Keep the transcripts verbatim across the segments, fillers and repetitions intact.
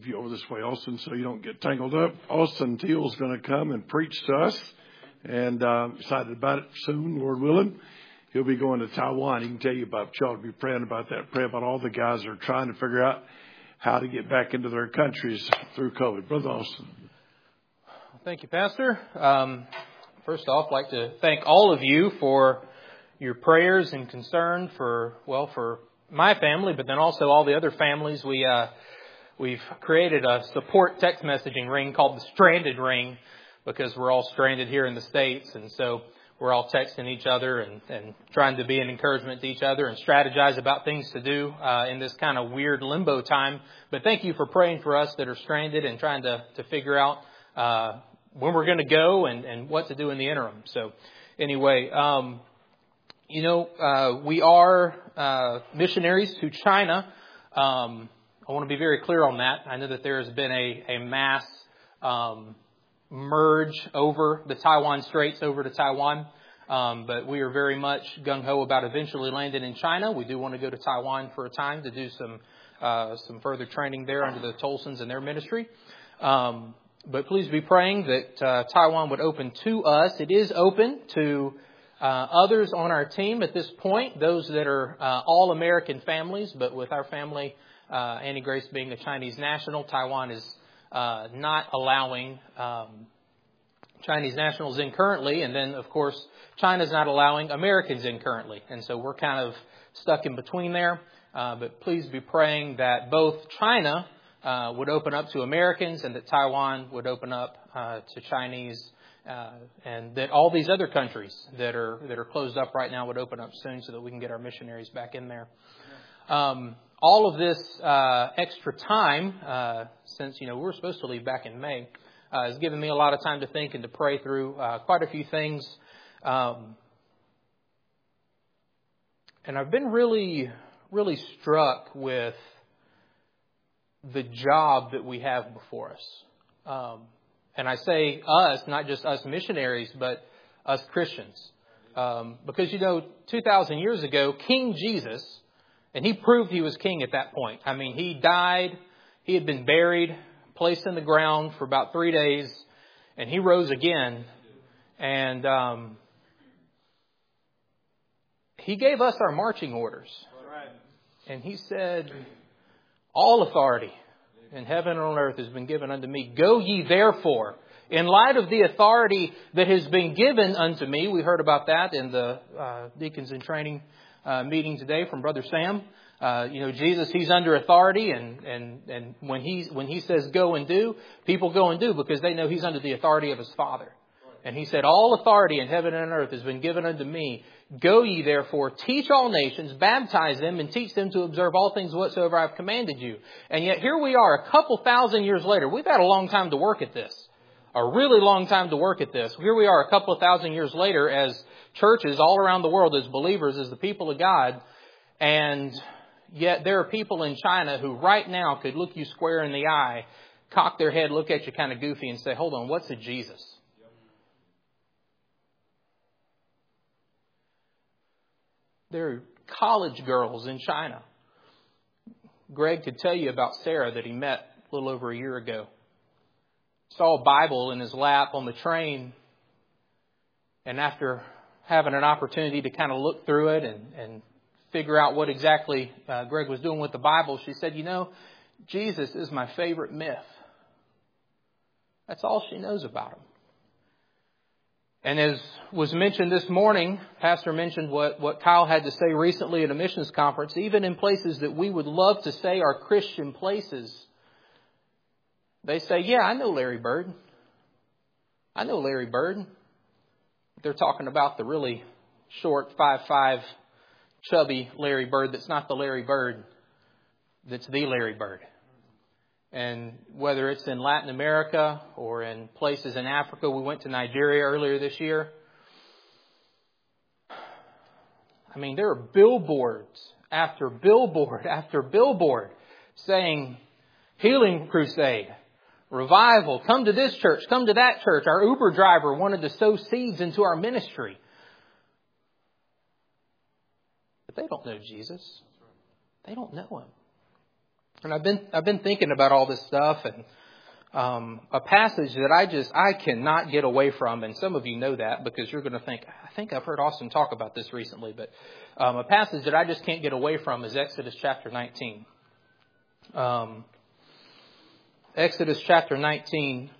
you over this way, Austin, so you don't get tangled up. Austin Teal's going to come and preach to us, and uh, I'm excited about it soon, Lord willing. He'll be going to Taiwan. He can tell you about, y'all to be praying about that. Pray about all the guys that are trying to figure out how to get back into their countries through COVID. Brother Austin. Thank you, Pastor. Um, first off, I'd like to thank all of you for your prayers and concern for, well, for my family, but then also all the other families. We, uh, we've created a support text messaging ring called the Stranded Ring because we're all stranded here in the States. And so we're all texting each other and, and trying to be an encouragement to each other and strategize about things to do uh, in this kind of weird limbo time. But thank you for praying for us that are stranded and trying to, to figure out uh, when we're going to go and, and what to do in the interim. So anyway, um, you know, uh, we are uh, missionaries to China. Um, I want to be very clear on that. I know that there has been a, a mass um, merge over the Taiwan Straits over to Taiwan. Um, but we are very much gung-ho about eventually landing in China. We do want to go to Taiwan for a time to do some uh, some further training there under the Tolsons and their ministry. Um, but please be praying that uh, Taiwan would open to us. It is open to uh, others on our team at this point, those that are uh, all American families, but with our family, uh, Annie Grace being a Chinese national, Taiwan is uh, not allowing um, Chinese nationals in currently. And then, of course, China's not allowing Americans in currently. And so we're kind of stuck in between there. Uh, but please be praying that both China uh, would open up to Americans and that Taiwan would open up uh, to Chinese, uh, and that all these other countries that are that are closed up right now would open up soon so that we can get our missionaries back in there. Um, all of this uh, extra time, uh, since, you know, we were supposed to leave back in May, uh, has given me a lot of time to think and to pray through uh, quite a few things. Um, and I've been really, really struck with the job that we have before us. Um, and I say us, not just us missionaries, but us Christians. Um, because, you know, two thousand years ago, King Jesus, and he proved he was king at that point. I mean, he died, he had been buried, placed in the ground for about three days, and he rose again. And um, he gave us our marching orders. And he said, all authority in heaven and on earth has been given unto me. Go ye therefore. In light of the authority that has been given unto me, we heard about that in the uh, Deacons in Training uh, meeting today from Brother Sam. Uh, you know, Jesus, he's under authority, and, and, and when he when he says go and do, people go and do because they know he's under the authority of his Father. And he said, all authority in heaven and on earth has been given unto me. Go ye therefore, teach all nations, baptize them, and teach them to observe all things whatsoever I have commanded you. And yet here we are a couple thousand years later. We've had a long time to work at this. A really long time to work at this. Here we are a couple of thousand years later as churches all around the world, as believers, as the people of God. And yet there are people in China who right now could look you square in the eye, cock their head, look at you kind of goofy and say, hold on, what's a Jesus? There are college girls in China. Greg could tell you about Sarah that he met a little over a year ago. Saw a Bible in his lap on the train. And after having an opportunity to kind of look through it and, and figure out what exactly uh, Greg was doing with the Bible, she said, you know, Jesus is my favorite myth. That's all she knows about him. And as was mentioned this morning, Pastor mentioned what, what Kyle had to say recently at a missions conference. Even in places that we would love to say are Christian places, they say, yeah, I know Larry Bird. I know Larry Bird. They're talking about the really short, five five, chubby Larry Bird that's not the Larry Bird that's the Larry Bird. And whether it's in Latin America or in places in Africa, we went to Nigeria earlier this year. I mean, there are billboards after billboard after billboard saying, healing crusade, revival, come to this church, come to that church. Our Uber driver wanted to sow seeds into our ministry. But they don't know Jesus. They don't know him. And I've been I've been thinking about all this stuff, and um, a passage that I just I cannot get away from, and some of you know that because you're going to think, I think I've heard Austin talk about this recently, but um, a passage that I just can't get away from is Exodus chapter nineteen. Um, Exodus chapter nineteen.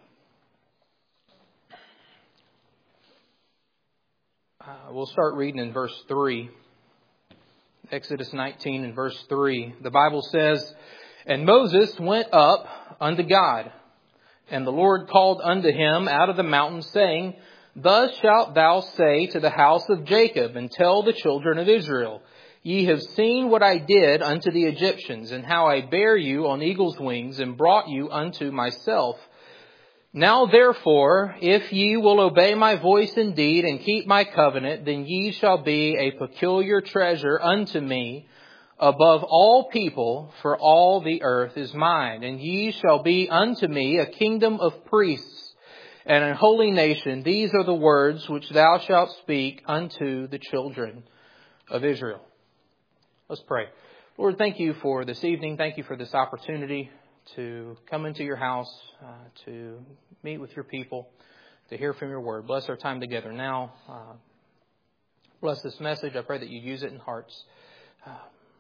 Uh, we'll start reading in verse three. Exodus nineteen and verse three. The Bible says, "And Moses went up unto God, and the Lord called unto him out of the mountain, saying, Thus shalt thou say to the house of Jacob, and tell the children of Israel, Ye have seen what I did unto the Egyptians, and how I bare you on eagle's wings, and brought you unto myself. Now therefore, if ye will obey my voice indeed, and keep my covenant, then ye shall be a peculiar treasure unto me above all people, for all the earth is mine. And ye shall be unto me a kingdom of priests, and a holy nation. These are the words which thou shalt speak unto the children of Israel." Let's pray. Lord, thank you for this evening. Thank you for this opportunity to come into your house, uh, to meet with your people, to hear from your word. Bless our time together now. Uh, bless this message. I pray that you use it in hearts. Uh,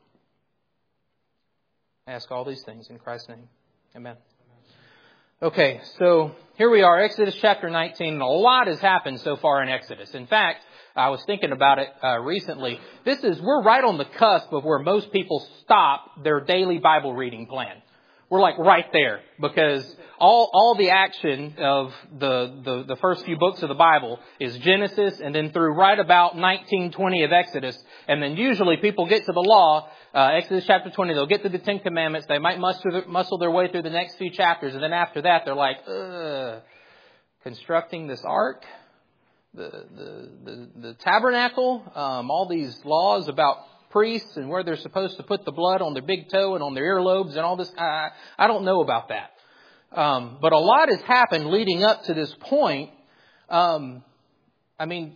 I ask all these things in Christ's name. Amen. Okay, so here we are, Exodus chapter nineteen, and a lot has happened so far in Exodus. In fact, I was thinking about it uh, recently. This is, we're right on the cusp of where most people stop their daily Bible reading plan. We're like right there, because all all the action of the, the, the first few books of the Bible is Genesis, and then through right about nineteen twenty of Exodus. And then usually people get to the law, uh, Exodus chapter twenty, they'll get to the Ten Commandments, they might muster, muscle their way through the next few chapters, and then after that they're like, ugh, constructing this ark, the, the, the, the tabernacle, um, all these laws about priests and where they're supposed to put the blood on their big toe and on their earlobes and all this. I, I don't know about that. Um, but a lot has happened leading up to this point. Um, I mean,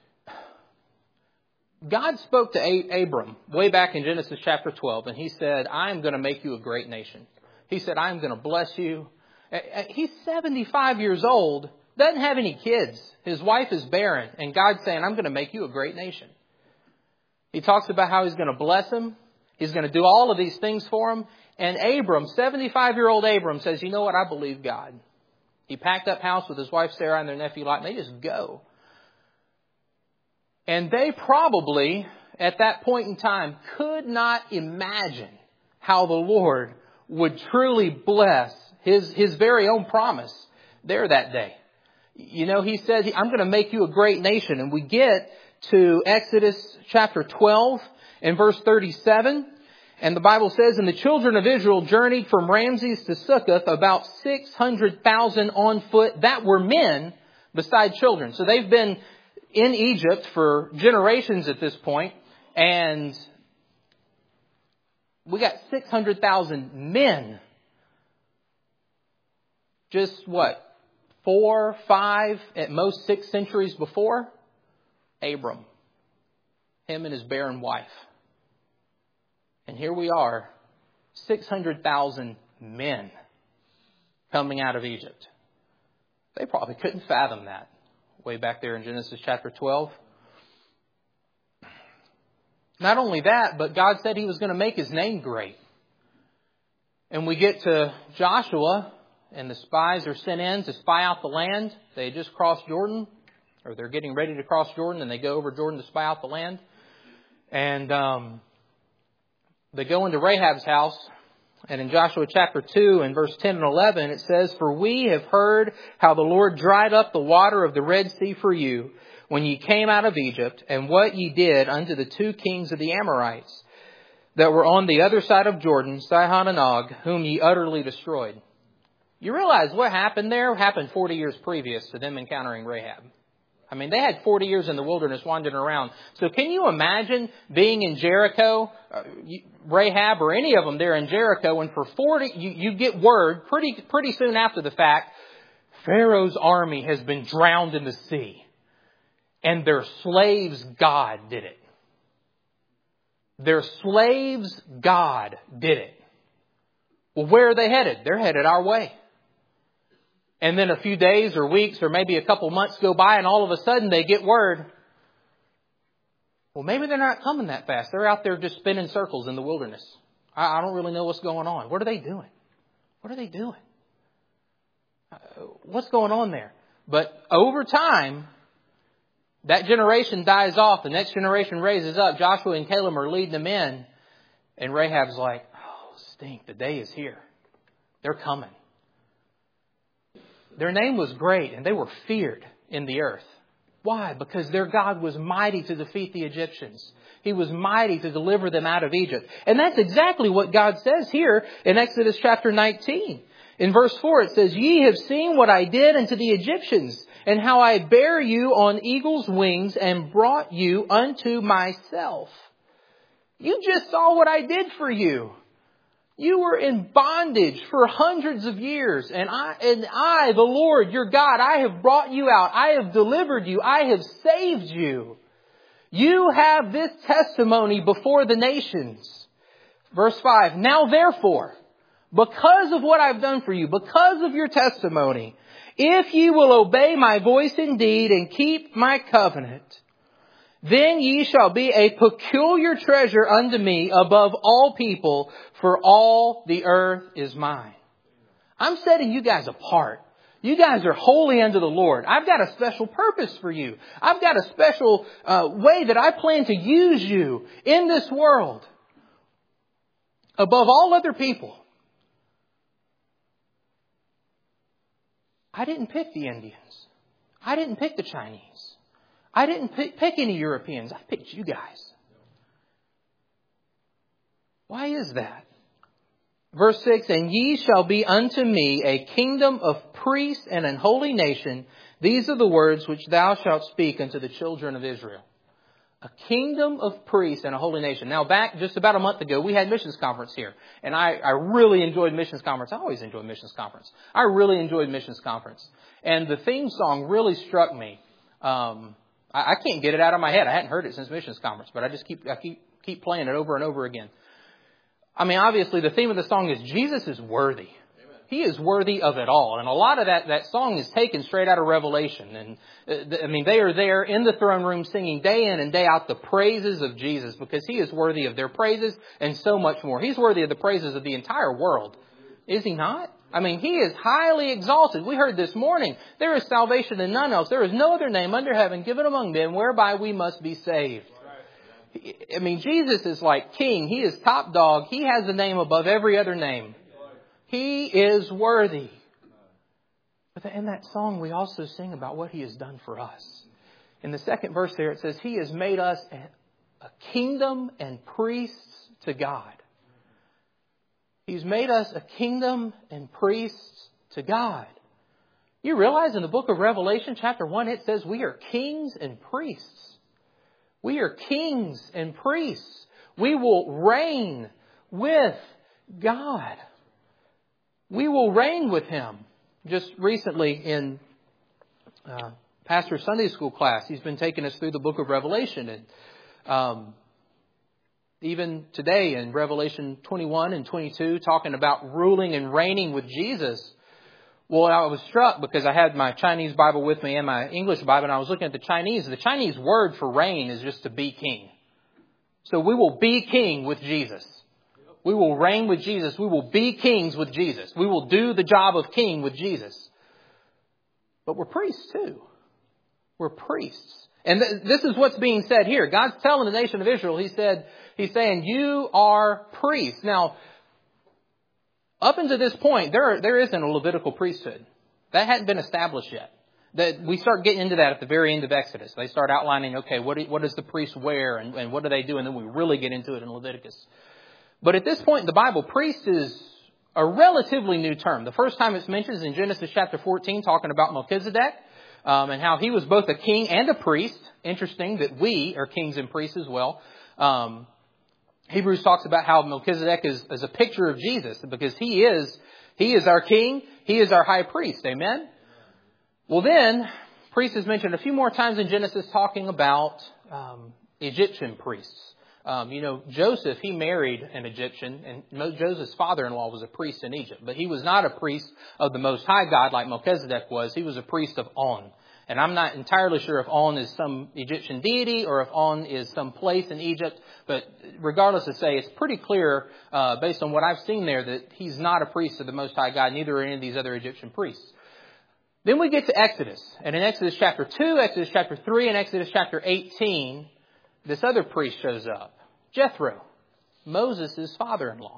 God spoke to A- Abram way back in Genesis chapter twelve, and he said, I am going to make you a great nation. He said, I am going to bless you. He's seventy-five years old, doesn't have any kids. His wife is barren, and God's saying, I'm going to make you a great nation. He talks about how he's going to bless him. He's going to do all of these things for him. And Abram, seventy-five-year-old Abram, says, you know what? I believe God. He packed up house with his wife Sarah and their nephew Lot, and they just go. And they probably, at that point in time, could not imagine how the Lord would truly bless his, his very own promise there that day. You know, he said, I'm going to make you a great nation. And we get to Exodus chapter twelve and verse thirty-seven. And the Bible says, and the children of Israel journeyed from Ramses to Succoth, about six hundred thousand on foot. That were men beside children. So they've been in Egypt for generations at this point. And we got six hundred thousand men. Just what? Four, five, at most six centuries before? Abram. Him and his barren wife. And here we are, six hundred thousand men coming out of Egypt. They probably couldn't fathom that way back there in Genesis chapter twelve. Not only that, but God said He was going to make His name great. And we get to Joshua, and the spies are sent in to spy out the land. They just crossed Jordan, or they're getting ready to cross Jordan, and they go over Jordan to spy out the land. And um, they go into Rahab's house. And in Joshua chapter two and verse ten and eleven, it says, for we have heard how the Lord dried up the water of the Red Sea for you when ye came out of Egypt, and what ye did unto the two kings of the Amorites that were on the other side of Jordan, Sihon and Og, whom ye utterly destroyed. You realize what happened there happened forty years previous to them encountering Rahab. I mean, they had forty years in the wilderness wandering around. So can you imagine being in Jericho, uh, Rahab or any of them there in Jericho, and for forty, you, you get word pretty, pretty soon after the fact, Pharaoh's army has been drowned in the sea. And their slaves' God did it. Their slaves' God did it. Well, where are they headed? They're headed our way. And then a few days or weeks or maybe a couple months go by and all of a sudden they get word. Well, maybe they're not coming that fast. They're out there just spinning circles in the wilderness. I, I don't really know what's going on. What are they doing? What are they doing? Uh, what's going on there? But over time, that generation dies off. The next generation raises up. Joshua and Caleb are leading them in. And Rahab's like, oh, stink. The day is here. They're coming. Their name was great and they were feared in the earth. Why? Because their God was mighty to defeat the Egyptians. He was mighty to deliver them out of Egypt. And that's exactly what God says here in Exodus chapter nineteen. In verse four it says, Ye have seen what I did unto the Egyptians, and how I bare you on eagle's wings and brought you unto myself. You just saw what I did for you. You were in bondage for hundreds of years. And I, and I, the Lord, your God, I have brought you out. I have delivered you. I have saved you. You have this testimony before the nations. Verse five, Now therefore, because of what I've done for you, because of your testimony, if ye will obey my voice indeed and keep my covenant, then ye shall be a peculiar treasure unto me above all people, for all the earth is mine. I'm setting you guys apart. You guys are holy unto the Lord. I've got a special purpose for you. I've got a special uh, way that I plan to use you in this world above all other people. I didn't pick the Indians. I didn't pick the Chinese. I didn't pick, pick any Europeans. I picked you guys. Why is that? Verse six, And ye shall be unto me a kingdom of priests and an holy nation. These are the words which thou shalt speak unto the children of Israel. A kingdom of priests and a holy nation. Now back just about a month ago, we had missions conference here. And I, I really enjoyed missions conference. I always enjoy missions conference. I really enjoyed missions conference. And the theme song really struck me. Um, I, I can't get it out of my head. I hadn't heard it since missions conference, but I just keep, I keep, keep playing it over and over again. I mean, obviously the theme of the song is Jesus is worthy. He is worthy of it all. And a lot of that, that song is taken straight out of Revelation. And uh, I mean, they are there in the throne room singing day in and day out the praises of Jesus because He is worthy of their praises and so much more. He's worthy of the praises of the entire world. Is He not? I mean, He is highly exalted. We heard this morning, there is salvation in none else. There is no other name under heaven given among men whereby we must be saved. I mean, Jesus is like king. He is top dog. He has a name above every other name. He is worthy. But in that song, we also sing about what He has done for us. In the second verse there, it says, He has made us a kingdom and priests to God. He's made us a kingdom and priests to God. You realize in the book of Revelation, chapter one, it says we are kings and priests. We are kings and priests. We will reign with God. We will reign with Him. Just recently in uh, Pastor's Sunday School class, he's been taking us through the book of Revelation. And um, even today in Revelation twenty-one and twenty-two, talking about ruling and reigning with Jesus. Well, I was struck because I had my Chinese Bible with me and my English Bible, and I was looking at the Chinese. The Chinese word for reign is just to be king. So we will be king with Jesus. We will reign with Jesus. We will be kings with Jesus. We will do the job of king with Jesus. But we're priests too. We're priests. And th- this is what's being said here. God's telling the nation of Israel, He said, He's saying, you are priests. Now, up until this point, there there isn't a Levitical priesthood. That hadn't been established yet. That we start getting into that at the very end of Exodus. They start outlining, okay, what, do, what does the priest wear and, and what do they do? And then we really get into it in Leviticus. But at this point in the Bible, priest is a relatively new term. The first time it's mentioned is in Genesis chapter fourteen, talking about Melchizedek um, and how he was both a king and a priest. Interesting that we are kings and priests as well. Um Hebrews talks about how Melchizedek is, is a picture of Jesus because he is, he is our king. He is our high priest. Amen. Well, then priest is mentioned a few more times in Genesis talking about, um, Egyptian priests. Um, you know, Joseph, he married an Egyptian, and Mo- Joseph's father-in-law was a priest in Egypt. But he was not a priest of the Most High God like Melchizedek was. He was a priest of On. And I'm not entirely sure if On is some Egyptian deity or if On is some place in Egypt. But regardless of say, it's pretty clear, uh, based on what I've seen there, that he's not a priest of the Most High God, neither are any of these other Egyptian priests. Then we get to Exodus. And in Exodus chapter two, Exodus chapter three, and Exodus chapter eighteen, this other priest shows up. Jethro, Moses' father-in-law.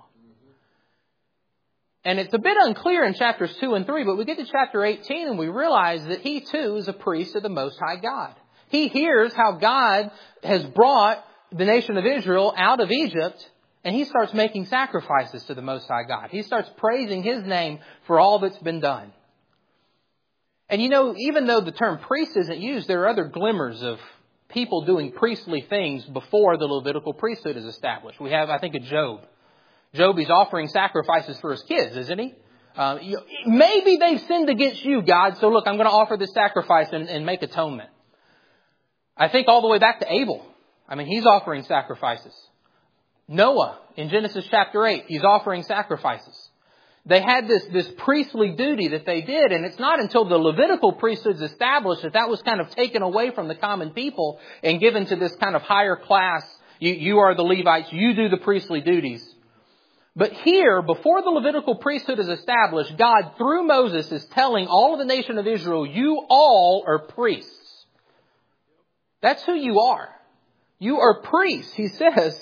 And it's a bit unclear in chapters two and three, but we get to chapter eighteen and we realize that he too is a priest of the Most High God. He hears how God has brought the nation of Israel out of Egypt, and he starts making sacrifices to the Most High God. He starts praising His name for all that's been done. And you know, even though the term priest isn't used, there are other glimmers of people doing priestly things before the Levitical priesthood is established. We have, I think, of Job. Job, he's offering sacrifices for his kids, isn't he? Uh, you, maybe they've sinned against you, God, so look, I'm going to offer this sacrifice and, and make atonement. I think all the way back to Abel. I mean, he's offering sacrifices. Noah, in Genesis chapter eight, he's offering sacrifices. They had this, this priestly duty that they did, and it's not until the Levitical priesthood is established that that was kind of taken away from the common people and given to this kind of higher class. You, you are the Levites, you do the priestly duties. But here, before the Levitical priesthood is established, God, through Moses, is telling all of the nation of Israel, you all are priests. That's who you are. You are priests. He says,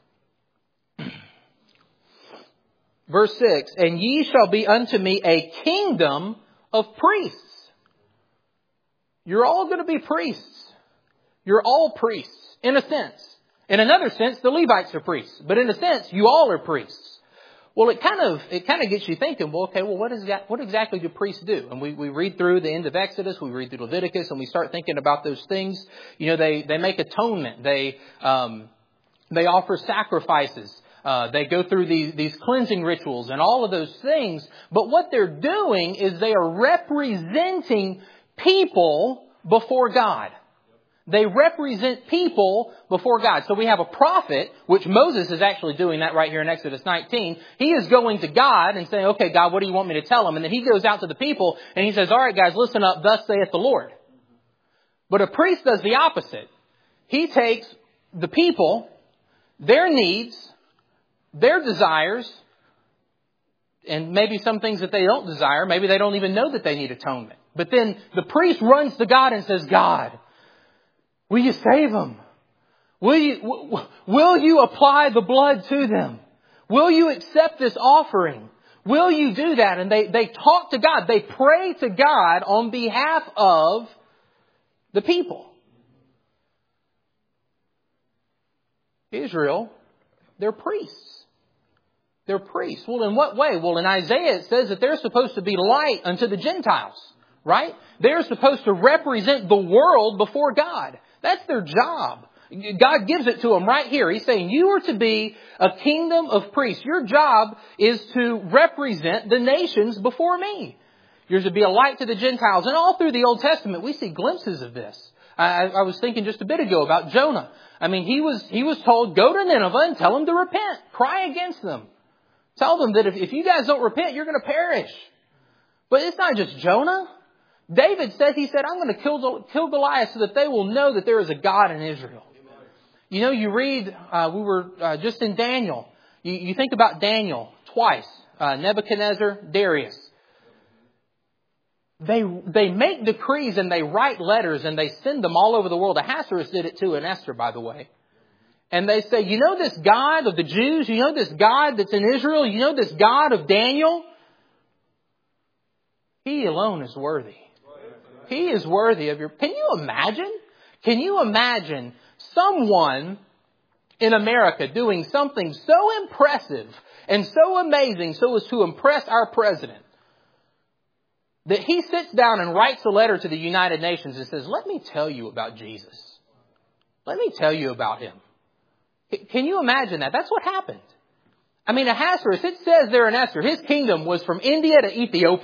verse six, and ye shall be unto me a kingdom of priests. You're all going to be priests. You're all priests, in a sense. In another sense, the Levites are priests. But in a sense, you all are priests. Well, it kind of it kind of gets you thinking, well, okay, well, what is that? What exactly do priests do? And we, we read through the end of Exodus, we read through Leviticus, and we start thinking about those things. You know, they, they make atonement. They um, they offer sacrifices. Uh, they go through these, these cleansing rituals and all of those things. But what they're doing is they are representing people before God. They represent people before God. So we have a prophet, which Moses is actually doing that right here in Exodus nineteen. He is going to God and saying, okay, God, what do you want me to tell him? And then he goes out to the people and he says, all right, guys, listen up. Thus saith the Lord. But a priest does the opposite. He takes the people, their needs, their desires, and maybe some things that they don't desire. Maybe they don't even know that they need atonement. But then the priest runs to God and says, God, will you save them? Will you, w- will you apply the blood to them? Will you accept this offering? Will you do that? And they, they talk to God. They pray to God on behalf of the people. Israel, they're priests. They're priests. Well, in what way? Well, in Isaiah it says that they're supposed to be light unto the Gentiles, right? They're supposed to represent the world before God. That's their job. God gives it to them right here. He's saying, you are to be a kingdom of priests. Your job is to represent the nations before me. You're to be a light to the Gentiles. And all through the Old Testament, we see glimpses of this. I, I was thinking just a bit ago about Jonah. I mean, he was he was told, go to Nineveh and tell them to repent. Cry against them. Tell them that if, if you guys don't repent, you're going to perish. But it's not just Jonah. David said, he said, I'm going to kill, kill Goliath so that they will know that there is a God in Israel. You know, you read, uh, we were uh, just in Daniel. You, you think about Daniel twice. Uh, Nebuchadnezzar, Darius. They they make decrees and they write letters and they send them all over the world. Ahasuerus did it too in Esther, by the way. And they say, you know this God of the Jews? You know this God that's in Israel? You know this God of Daniel? He alone is worthy. He is worthy of your... Can you imagine? Can you imagine someone in America doing something so impressive and so amazing so as to impress our president that he sits down and writes a letter to the United Nations and says, let me tell you about Jesus. Let me tell you about him. Can you imagine that? That's what happened. I mean, Ahasuerus, it says there in Esther, his kingdom was from India to Ethiopia.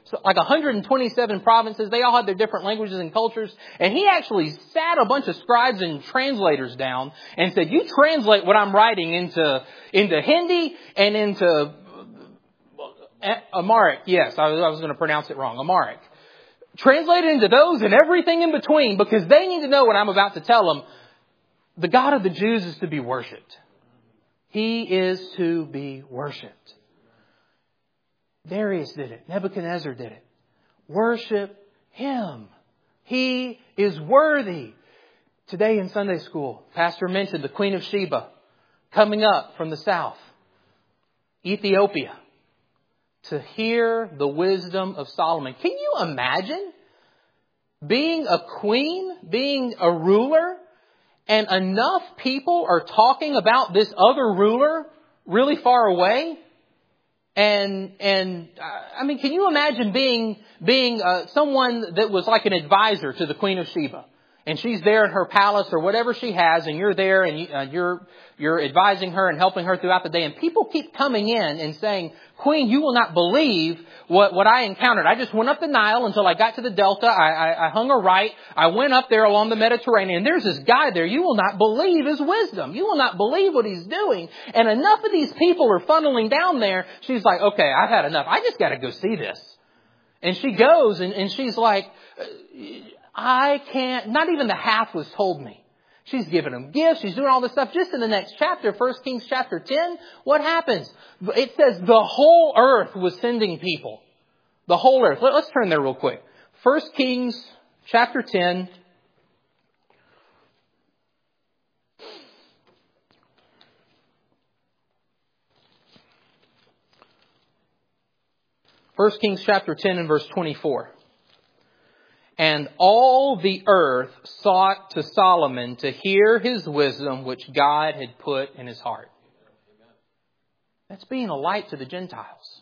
like one hundred twenty-seven provinces. They all had their different languages and cultures. And he actually sat a bunch of scribes and translators down and said, you translate what I'm writing into, into Hindi and into Amharic. Yes, I was, I was going to pronounce it wrong. Amharic. Translate it into those and everything in between, because they need to know what I'm about to tell them. The God of the Jews is to be worshipped. He is to be worshipped. Darius did it. Nebuchadnezzar did it. Worship Him. He is worthy. Today in Sunday school, Pastor mentioned the Queen of Sheba coming up from the south, Ethiopia, to hear the wisdom of Solomon. Can you imagine being a queen, being a ruler, and enough people are talking about this other ruler really far away? And, and, uh, I mean, can you imagine being, being, uh, someone that was like an advisor to the Queen of Sheba? And she's there in her palace or whatever she has, and you're there and you, uh, you're, you're advising her and helping her throughout the day. And people keep coming in and saying, Queen, you will not believe what, what I encountered. I just went up the Nile until I got to the Delta. I, I, I hung a right. I went up there along the Mediterranean. There's this guy there. You will not believe his wisdom. You will not believe what he's doing. And enough of these people are funneling down there. She's like, okay, I've had enough. I just got to go see this. And she goes and, and she's like, I can't, not even the half was told me. She's giving them gifts. She's doing all this stuff. Just in the next chapter, First Kings chapter ten, what happens? It says the whole earth was sending people. The whole earth. Let's turn there real quick. First Kings chapter ten. First Kings chapter ten and verse twenty-four. And all the earth sought to Solomon to hear his wisdom, which God had put in his heart. That's being a light to the Gentiles.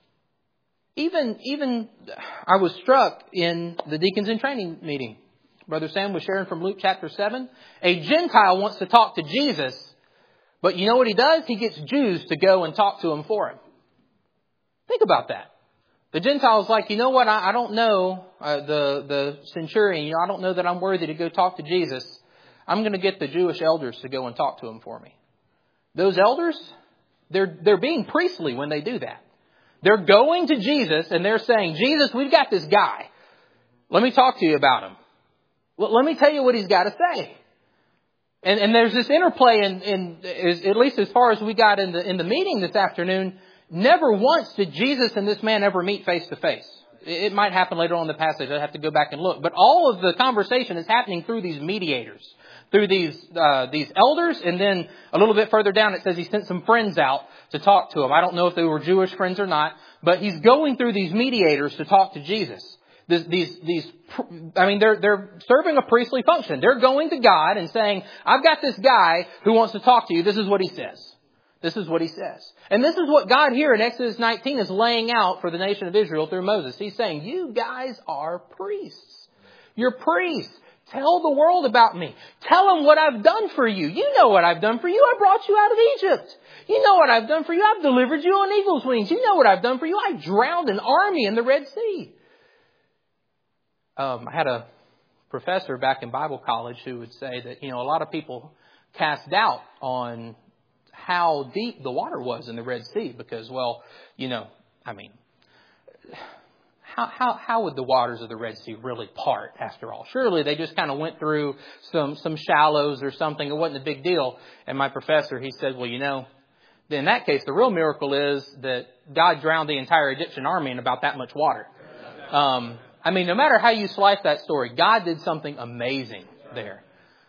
Even, even, I was struck in the deacons in training meeting. Brother Sam was sharing from Luke chapter seven. A Gentile wants to talk to Jesus, but you know what he does? He gets Jews to go and talk to him for him. Think about that. The Gentile's like, you know what, I, I don't know, uh, the, the centurion, you know, I don't know that I'm worthy to go talk to Jesus. I'm going to get the Jewish elders to go and talk to him for me. Those elders, they're, they're being priestly when they do that. They're going to Jesus and they're saying, Jesus, we've got this guy. Let me talk to you about him. Well, let me tell you what he's got to say. And, and there's this interplay in, in, at least as far as we got in the, in the meeting this afternoon. Never once did Jesus and this man ever meet face to face. It might happen later on in the passage. I'd have to go back and look. But all of the conversation is happening through these mediators, through these uh, these elders. And then a little bit further down, it says he sent some friends out to talk to him. I don't know if they were Jewish friends or not, but he's going through these mediators to talk to Jesus. This, these, these, I mean, they're, they're serving a priestly function. They're going to God and saying, I've got this guy who wants to talk to you. This is what he says. This is what he says. And this is what God here in Exodus nineteen is laying out for the nation of Israel through Moses. He's saying, you guys are priests. You're priests. Tell the world about me. Tell them what I've done for you. You know what I've done for you. I brought you out of Egypt. You know what I've done for you. I've delivered you on eagle's wings. You know what I've done for you. I drowned an army in the Red Sea. Um, I had a professor back in Bible college who would say that, you know, a lot of people cast doubt on how deep the water was in the Red Sea because, well, you know, I mean, how how how would the waters of the Red Sea really part after all? Surely they just kind of went through some some shallows or something. It wasn't a big deal. And my professor, he said, well, you know, in that case, the real miracle is that God drowned the entire Egyptian army in about that much water. Um, I mean, no matter how you slice that story, God did something amazing there.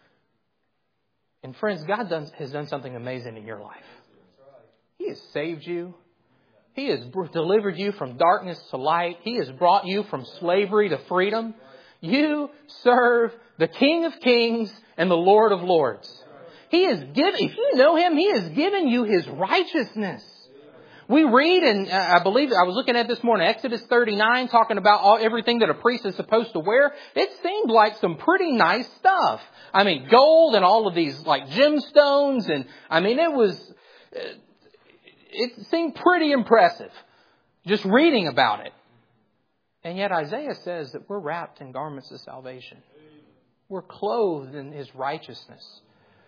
And friends, God done, has done something amazing in your life. He has saved you. He has delivered you from darkness to light. He has brought you from slavery to freedom. You serve the King of Kings and the Lord of Lords. He has given, if you know Him, He has given you His righteousness. We read, and I believe, I was looking at this morning, Exodus thirty-nine, talking about all, everything that a priest is supposed to wear. It seemed like some pretty nice stuff. I mean, gold and all of these like gemstones. And I mean, it was, it seemed pretty impressive just reading about it. yet Isaiah says that we're wrapped in garments of salvation. We're clothed in His righteousness.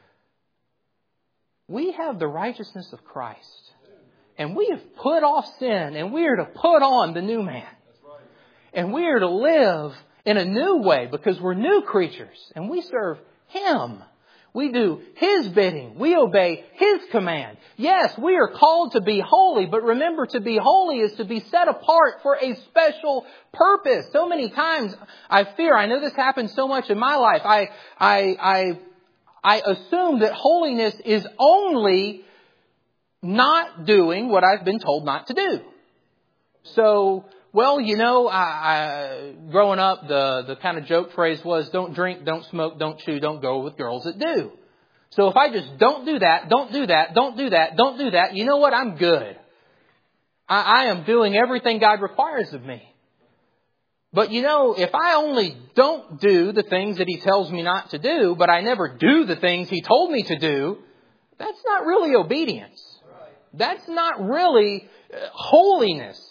We have the righteousness of Christ. And we have put off sin, and we are to put on the new man. And we are to live in a new way because we're new creatures and we serve Him. We do His bidding. We obey His command. Yes, we are called to be holy, but remember, to be holy is to be set apart for a special purpose. So many times I fear, I know this happens so much in my life, I, I, I, I assume that holiness is only not doing what I've been told not to do. So, well, you know, I, I, growing up, the, the kind of joke phrase was, don't drink, don't smoke, don't chew, don't go with girls that do. So if I just don't do that, don't do that, don't do that, don't do that, you know what? I'm good. I, I am doing everything God requires of me. But you know, if I only don't do the things that He tells me not to do, but I never do the things He told me to do, that's not really obedience. That's not really holiness.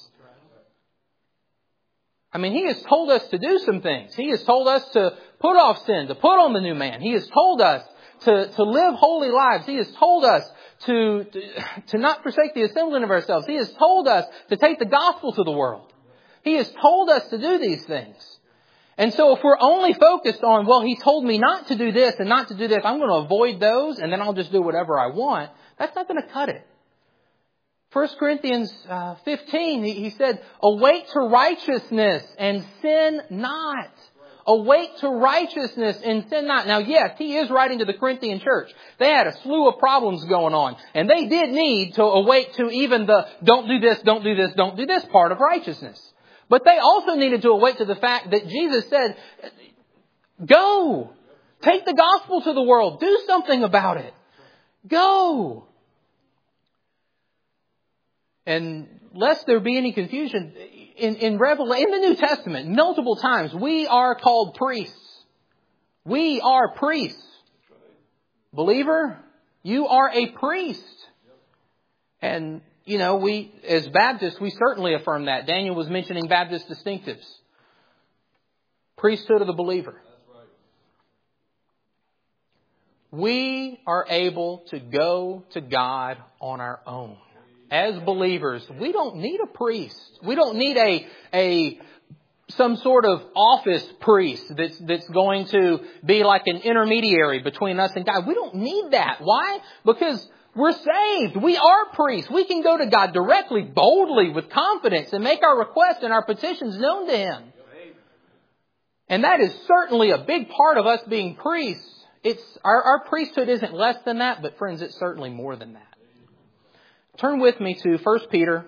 I mean, He has told us to do some things. He has told us to put off sin, to put on the new man. He has told us to, to live holy lives. He has told us to, to, to not forsake the assembling of ourselves. He has told us to take the gospel to the world. He has told us to do these things. And so if we're only focused on, well, He told me not to do this and not to do this, I'm going to avoid those and then I'll just do whatever I want, that's not going to cut it. First Corinthians uh, fifteen, he, he said, awake to righteousness and sin not. Awake to righteousness and sin not. Now, yes, he is writing to the Corinthian church. They had a slew of problems going on. And they did need to awake to even the don't do this, don't do this, don't do this part of righteousness. But they also needed to awake to the fact that Jesus said, go. Take the gospel to the world. Do something about it. Go. And lest there be any confusion, in, in Revelation, in the New Testament, multiple times, we are called priests. We are priests. Believer, you are a priest. And, you know, we, as Baptists, we certainly affirm that. Daniel was mentioning Baptist distinctives. Priesthood of the believer. We are able to go to God on our own. As believers, we don't need a priest. We don't need a, a, some sort of office priest that's, that's going to be like an intermediary between us and God. We don't need that. Why? Because we're saved. We are priests. We can go to God directly, boldly, with confidence and make our requests and our petitions known to Him. And that is certainly a big part of us being priests. It's, our, our priesthood isn't less than that, but friends, it's certainly more than that. Turn with me to First Peter.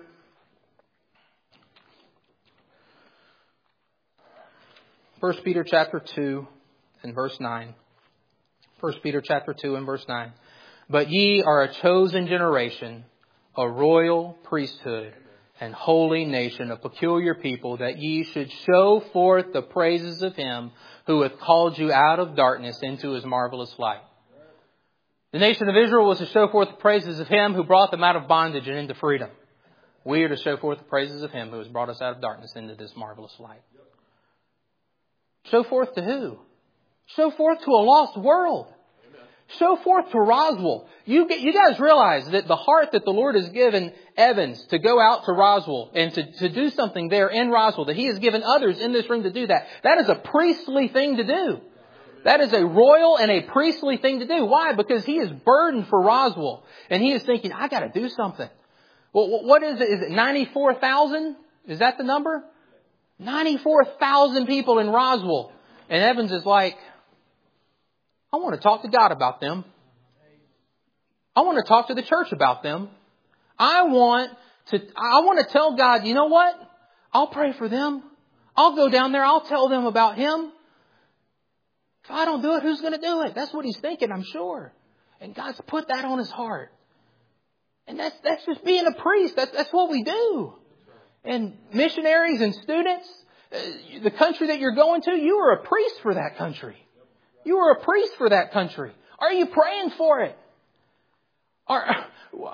First Peter chapter two and verse nine. First Peter chapter two and verse nine. But ye are a chosen generation, a royal priesthood, and holy nation, a peculiar people, that ye should show forth the praises of Him who hath called you out of darkness into His marvelous light. The nation of Israel was to show forth the praises of Him who brought them out of bondage and into freedom. We are to show forth the praises of Him who has brought us out of darkness into this marvelous light. Show forth to who? Show forth to a lost world. Show forth to Roswell. You, you guys realize that the heart that the Lord has given Evans to go out to Roswell and to, to do something there in Roswell, that He has given others in this room to do that. That is a priestly thing to do. That is a royal and a priestly thing to do. Why? Because he is burdened for Roswell. And he is thinking, I got to do something. Well, what is it? Is it ninety-four thousand? Is that the number? ninety-four thousand people in Roswell. And Evans is like, I want to talk to God about them. I want to talk to the church about them. I want to, I want to tell God, you know what? I'll pray for them. I'll go down there. I'll tell them about Him. If I don't do it, who's going to do it? That's what he's thinking, I'm sure. And God's put that on his heart. And that's that's just being a priest. That's, that's what we do. And missionaries and students, uh, the country that you're going to, you are a priest for that country. You are a priest for that country. Are you praying for it? Are,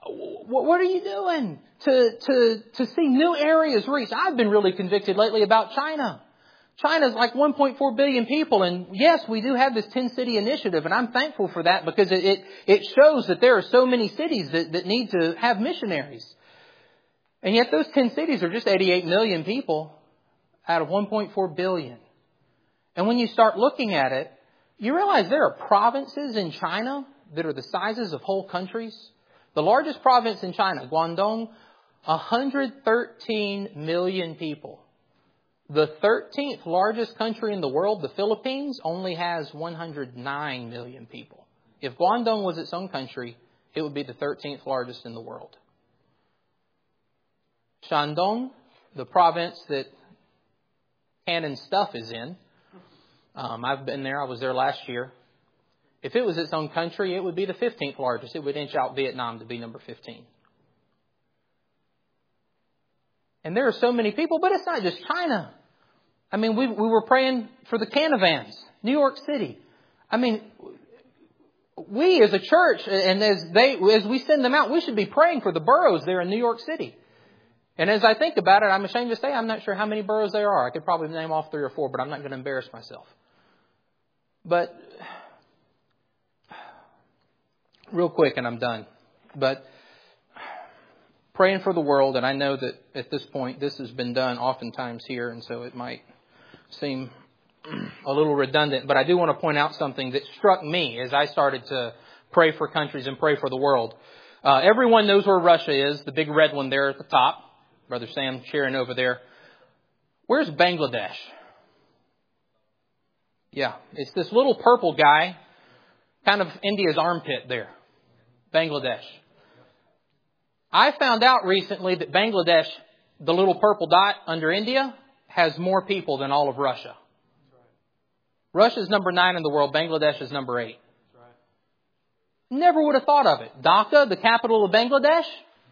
what are you doing to, to, to see new areas reached? I've been really convicted lately about China. China's like one point four billion people. And yes, we do have this ten city initiative. And I'm thankful for that because it, it, it shows that there are so many cities that, that need to have missionaries. And yet those ten cities are just eighty-eight million people out of one point four billion. And when you start looking at it, you realize there are provinces in China that are the sizes of whole countries. The largest province in China, Guangdong, one hundred thirteen million people. The thirteenth largest country in the world, the Philippines, only has one hundred nine million people. If Guangdong was its own country, it would be the thirteenth largest in the world. Shandong, the province that Canon Stuff is in, um, I've been there. I was there last year. If it was its own country, it would be the fifteenth largest. It would inch out Vietnam to be number fifteen. And there are so many people, but it's not just China. I mean, we we were praying for the Canavans, New York City. I mean, we as a church, and as they as we send them out, we should be praying for the boroughs there in New York City. And as I think about it, I'm ashamed to say I'm not sure how many boroughs there are. I could probably name off three or four, but I'm not going to embarrass myself. But real quick, and I'm done. But praying for the world, and I know that at this point this has been done oftentimes here, and so it might seem a little redundant, but I do want to point out something that struck me as I started to pray for countries and pray for the world. Uh, everyone knows where Russia is, the big red one there at the top. Brother Sam cheering over there. Where's Bangladesh? Yeah, it's this little purple guy, kind of India's armpit there. Bangladesh. I found out recently that Bangladesh, the little purple dot under India, has more people than all of Russia. Russia's number nine in the world. Bangladesh is number eight. Never would have thought of it. Dhaka, the capital of Bangladesh,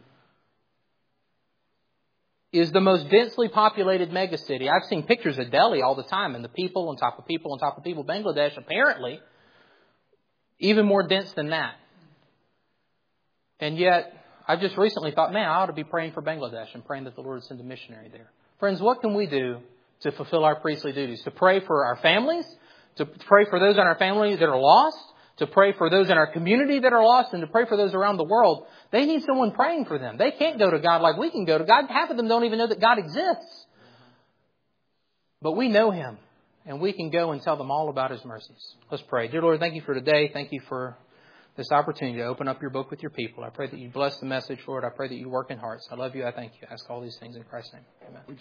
is the most densely populated megacity. I've seen pictures of Delhi all the time, and the people on top of people on top of people. Bangladesh, apparently, even more dense than that. And yet, I just recently thought, man, I ought to be praying for Bangladesh and praying that the Lord would send a missionary there. Friends, what can we do to fulfill our priestly duties? To pray for our families, to pray for those in our family that are lost, to pray for those in our community that are lost, and to pray for those around the world. They need someone praying for them. They can't go to God like we can go to God. Half of them don't even know that God exists. But we know Him, and we can go and tell them all about His mercies. Let's pray. Dear Lord, thank You for today. Thank You for this opportunity to open up Your book with Your people. I pray that You bless the message, Lord. I pray that You work in hearts. I love You. I thank You. I ask all these things in Christ's name. Amen.